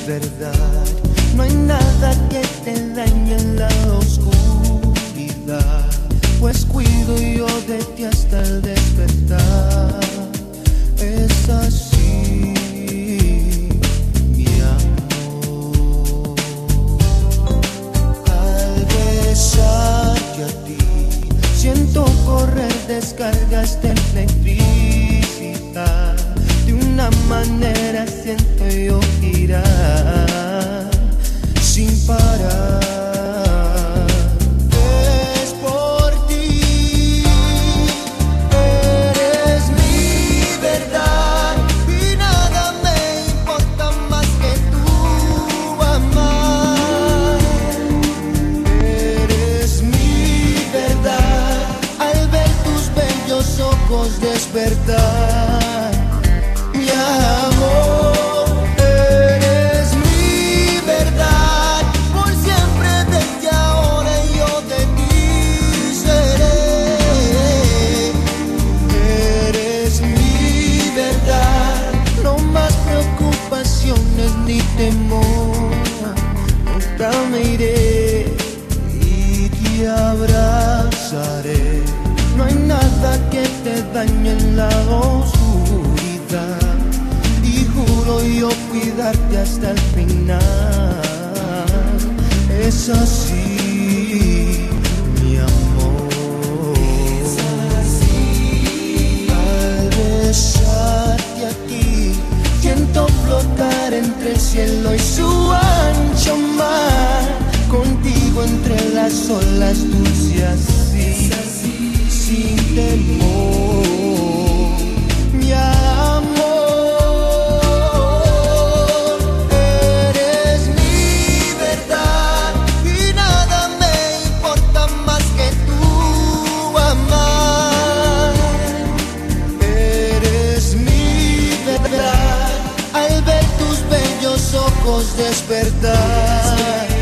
verdad. No hay nada que te dañe en la oscuridad, pues cuido yo de ti hasta el despertar. Es así, mi amor. Al besarte a ti, siento correr descargas de electricidad. De una manera siento yo girar sin parar. Es por ti, eres mi verdad y nada me importa más que tú amar. Eres mi verdad al ver tus bellos ojos despertar. Mi amor, eres mi verdad, por siempre desde ahora yo de ti seré. Eres mi verdad, no más preocupaciones ni temor. Nunca me iré y te abrazaré. No hay nada que te dañe en la oscuridad, y juro yo cuidarte hasta el final. Es así, mi amor. Es así. Al besarte a ti, siento flotar entre el cielo y su ancho mar. Contigo entre las olas dulce así, sin temor, mi amor. Eres mi verdad y nada me importa más que tú amar. Eres mi verdad al ver tus bellos ojos despertar.